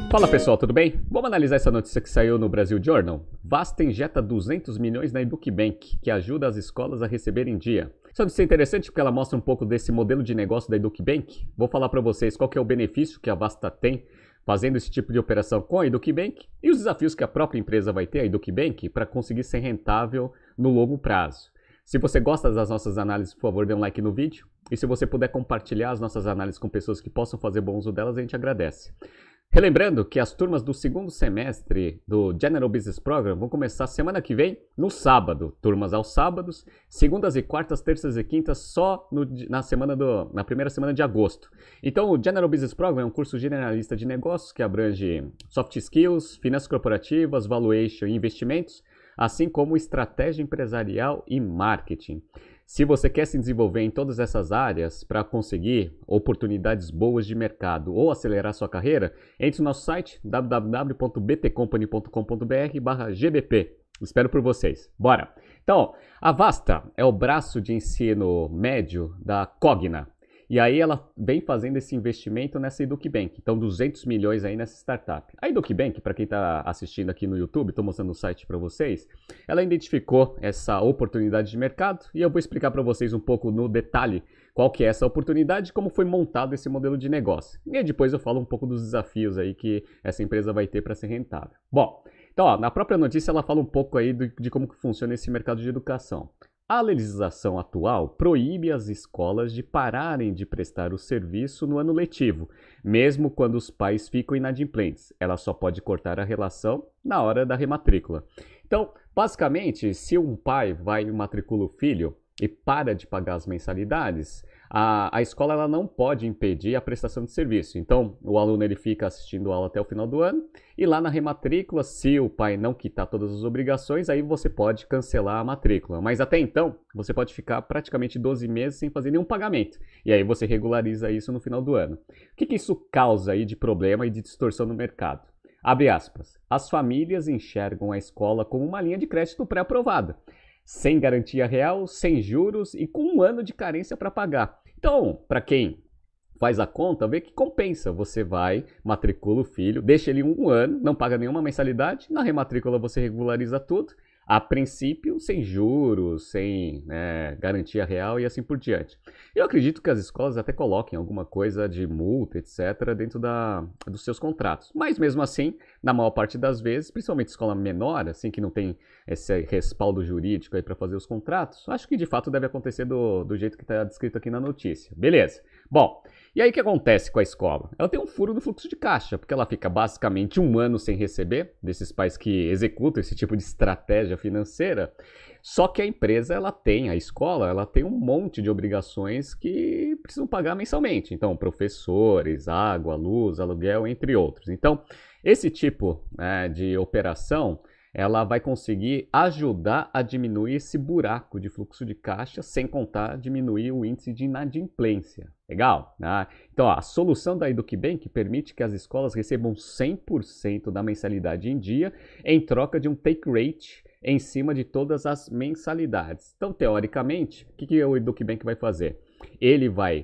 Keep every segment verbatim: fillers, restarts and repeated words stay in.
Fala pessoal, tudo bem? Vamos analisar essa notícia que saiu no Brasil Journal. Vasta injeta duzentos milhões na EducBank, que ajuda as escolas a receber em dia. Essa notícia é interessante porque ela mostra um pouco desse modelo de negócio da EducBank. Vou falar para vocês qual que é o benefício que a Vasta tem fazendo esse tipo de operação com a EducBank e os desafios que a própria empresa vai ter, a EducBank, para conseguir ser rentável no longo prazo. Se você gosta das nossas análises, por favor, dê um like no vídeo. E se você puder compartilhar as nossas análises com pessoas que possam fazer bom uso delas, a gente agradece. Relembrando que as turmas do segundo semestre do General Business Program vão começar semana que vem, no sábado. Turmas aos sábados, segundas e quartas, terças e quintas, só no, na, semana do, na primeira semana de agosto. Então, o General Business Program é um curso generalista de negócios que abrange soft skills, finanças corporativas, valuation e investimentos, assim como estratégia empresarial e marketing. Se você quer se desenvolver em todas essas áreas para conseguir oportunidades boas de mercado ou acelerar sua carreira, entre no nosso site w w w ponto b t company ponto com ponto b r barra g b p. Espero por vocês. Bora! Então, a Vasta é o braço de ensino médio da Cogna. E aí ela vem fazendo esse investimento nessa EducBank. Então, duzentos milhões aí nessa startup. A EducBank, para quem está assistindo aqui no YouTube, estou mostrando o site para vocês, ela identificou essa oportunidade de mercado e eu vou explicar para vocês um pouco no detalhe qual que é essa oportunidade e como foi montado esse modelo de negócio. E aí depois eu falo um pouco dos desafios aí que essa empresa vai ter para ser rentável. Bom, então ó, na própria notícia ela fala um pouco aí de, de como que funciona esse mercado de educação. A legislação atual proíbe as escolas de pararem de prestar o serviço no ano letivo, mesmo quando os pais ficam inadimplentes. Ela só pode cortar a relação na hora da rematrícula. Então, basicamente, se um pai vai e matricula o filho e para de pagar as mensalidades, a, a escola ela não pode impedir a prestação de serviço. Então, o aluno ele fica assistindo a aula até o final do ano e lá na rematrícula, se o pai não quitar todas as obrigações, aí você pode cancelar a matrícula. Mas até então, você pode ficar praticamente doze meses sem fazer nenhum pagamento. E aí você regulariza isso no final do ano. O que, que isso causa aí de problema e de distorção no mercado? Abre aspas. As famílias enxergam a escola como uma linha de crédito pré-aprovada, sem garantia real, sem juros e com um ano de carência para pagar. Então, para quem faz a conta, vê que compensa. Você vai, matricula o filho, deixa ele um ano, não paga nenhuma mensalidade, na rematrícula você regulariza tudo, a princípio sem juros, sem né, garantia real e assim por diante. Eu acredito que as escolas até coloquem alguma coisa de multa, etcétera, dentro da, dos seus contratos. Mas mesmo assim, na maior parte das vezes, principalmente escola menor, assim que não tem esse respaldo jurídico aí para fazer os contratos, acho que de fato deve acontecer do, do jeito que está descrito aqui na notícia. Beleza. Bom, e aí o que acontece com a escola? Ela tem um furo no fluxo de caixa, porque ela fica basicamente um ano sem receber, desses pais que executam esse tipo de estratégia financeira, só que a empresa, ela tem, a escola, ela tem um monte de obrigações que precisam pagar mensalmente. Então, professores, água, luz, aluguel, entre outros. Então, esse tipo né, de operação, ela vai conseguir ajudar a diminuir esse buraco de fluxo de caixa, sem contar diminuir o índice de inadimplência. Legal? Né? Então, ó, a solução da EducBank permite que as escolas recebam cem por cento da mensalidade em dia em troca de um take rate em cima de todas as mensalidades. Então, teoricamente, o que, que o EducBank vai fazer? Ele vai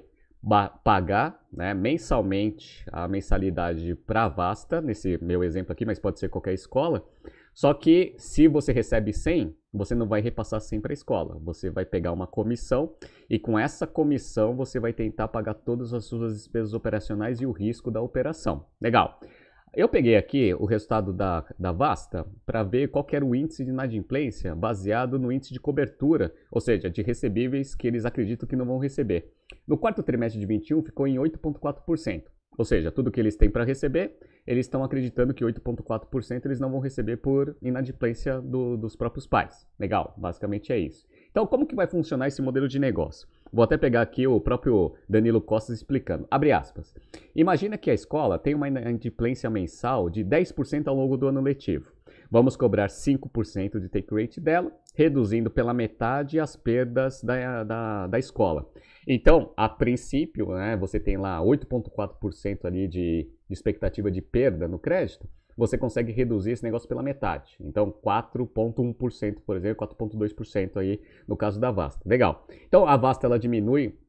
pagar né, mensalmente a mensalidade para a Vasta, nesse meu exemplo aqui, mas pode ser qualquer escola. Só que se você recebe cem, você não vai repassar cem para a escola. Você vai pegar uma comissão e com essa comissão você vai tentar pagar todas as suas despesas operacionais e o risco da operação. Legal. Eu peguei aqui o resultado da, da Vasta para ver qual que era o índice de inadimplência baseado no índice de cobertura, ou seja, de recebíveis que eles acreditam que não vão receber. No quarto trimestre de vinte e um ficou em oito vírgula quatro por cento. Ou seja, tudo que eles têm para receber, eles estão acreditando que oito vírgula quatro por cento eles não vão receber por inadimplência do, dos próprios pais. Legal, basicamente é isso. Então, como que vai funcionar esse modelo de negócio? Vou até pegar aqui o próprio Danilo Costa explicando. Abre aspas. Imagina que a escola tem uma inadimplência mensal de dez por cento ao longo do ano letivo. Vamos cobrar cinco por cento de take rate dela, reduzindo pela metade as perdas da, da, da escola. Então, a princípio, né, você tem lá oito vírgula quatro por cento ali de expectativa de perda no crédito, você consegue reduzir esse negócio pela metade. Então, quatro vírgula um por cento, por exemplo, quatro vírgula dois por cento aí no caso da Vasta. Legal. Então, a Vasta ela diminui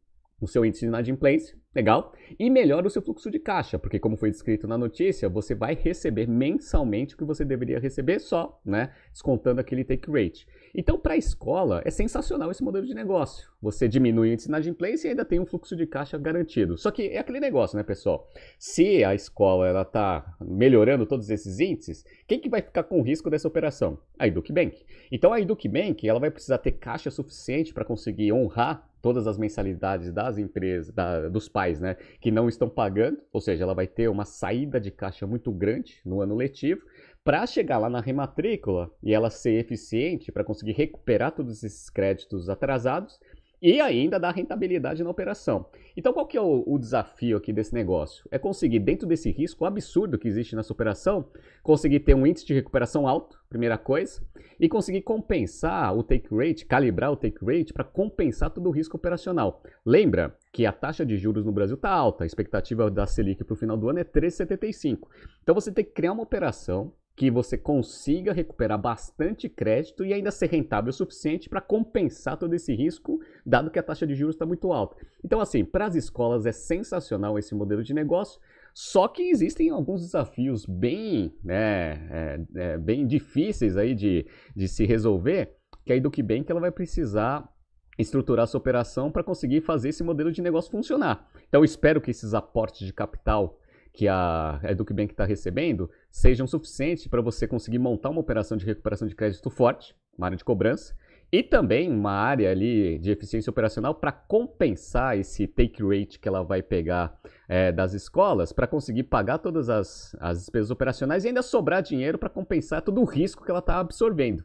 o seu índice de inadimplência, legal, e melhora o seu fluxo de caixa, porque como foi descrito na notícia, você vai receber mensalmente o que você deveria receber só, né, descontando aquele take rate. Então, para a escola, é sensacional esse modelo de negócio. Você diminui o índice de inadimplência e ainda tem um fluxo de caixa garantido. Só que é aquele negócio, né, pessoal? Se a escola ela está melhorando todos esses índices, quem que vai ficar com o risco dessa operação? A Educbank. Então, a Educbank ela vai precisar ter caixa suficiente para conseguir honrar todas as mensalidades das empresas, da, dos pais, né, que não estão pagando, ou seja, ela vai ter uma saída de caixa muito grande no ano letivo, para chegar lá na rematrícula e ela ser eficiente para conseguir recuperar todos esses créditos atrasados e ainda dar rentabilidade na operação. Então qual que é o, o desafio aqui desse negócio? É conseguir, dentro desse risco absurdo que existe nessa operação, conseguir ter um índice de recuperação alto, primeira coisa, e conseguir compensar o take rate, calibrar o take rate para compensar todo o risco operacional. Lembra que a taxa de juros no Brasil está alta, a expectativa da Selic para o final do ano é três vírgula setenta e cinco. Então você tem que criar uma operação que você consiga recuperar bastante crédito e ainda ser rentável o suficiente para compensar todo esse risco, dado que a taxa de juros está muito alta. Então, assim, para as escolas é sensacional esse modelo de negócio, só que existem alguns desafios bem, né, é, é, bem difíceis aí de, de se resolver, que a Educbank ela vai precisar estruturar sua operação para conseguir fazer esse modelo de negócio funcionar. Então, eu espero que esses aportes de capital que a Educbank está recebendo sejam suficientes para você conseguir montar uma operação de recuperação de crédito forte, uma área de cobrança, e também uma área ali de eficiência operacional para compensar esse take rate que ela vai pegar é, das escolas para conseguir pagar todas as, as despesas operacionais e ainda sobrar dinheiro para compensar todo o risco que ela está absorvendo.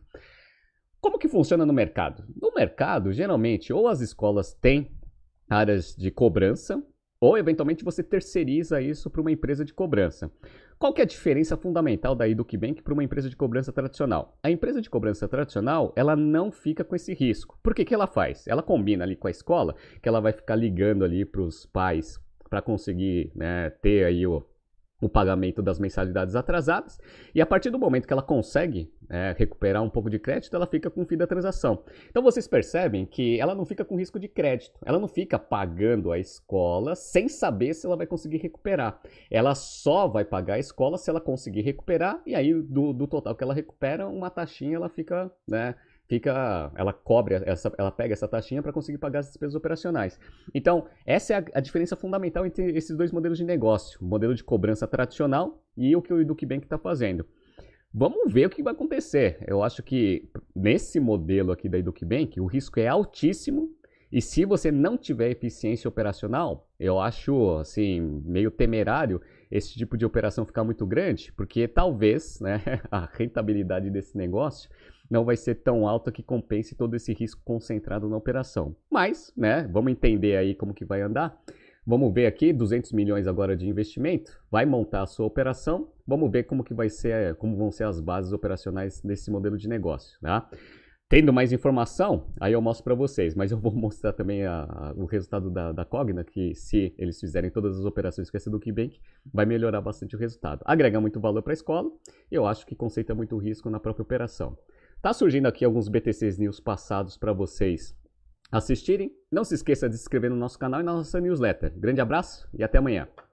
Como que funciona no mercado? No mercado, geralmente, ou as escolas têm áreas de cobrança, ou, eventualmente, você terceiriza isso para uma empresa de cobrança. Qual que é a diferença fundamental da Educbank para uma empresa de cobrança tradicional? A empresa de cobrança tradicional, ela não fica com esse risco. Por que que ela faz? Ela combina ali com a escola, que ela vai ficar ligando ali para os pais para conseguir, né, ter aí o, o pagamento das mensalidades atrasadas, e a partir do momento que ela consegue é, recuperar um pouco de crédito, ela fica com o fim da transação. Então vocês percebem que ela não fica com risco de crédito, ela não fica pagando a escola sem saber se ela vai conseguir recuperar. Ela só vai pagar a escola se ela conseguir recuperar, e aí do, do total que ela recupera, uma taxinha ela fica, né, Fica, ela cobre essa, ela pega essa taxinha para conseguir pagar as despesas operacionais. Então, essa é a, a diferença fundamental entre esses dois modelos de negócio, o modelo de cobrança tradicional e o que o Educbank está fazendo. Vamos ver o que vai acontecer. Eu acho que nesse modelo aqui da Educbank, o risco é altíssimo e se você não tiver eficiência operacional, eu acho assim meio temerário esse tipo de operação ficar muito grande, porque talvez, né, a rentabilidade desse negócio não vai ser tão alta que compense todo esse risco concentrado na operação. Mas, né, vamos entender aí como que vai andar. Vamos ver aqui, duzentos milhões agora de investimento, vai montar a sua operação, vamos ver como que vai ser, como vão ser as bases operacionais desse modelo de negócio, tá? Tendo mais informação, aí eu mostro para vocês, mas eu vou mostrar também a, a, o resultado da, da Cogna, que se eles fizerem todas as operações com essa Educbank, vai melhorar bastante o resultado. Agrega muito valor para a escola, eu acho que concentra muito risco na própria operação. Tá surgindo aqui alguns B T Cs News passados para vocês assistirem. Não se esqueça de se inscrever no nosso canal e na nossa newsletter. Grande abraço e até amanhã.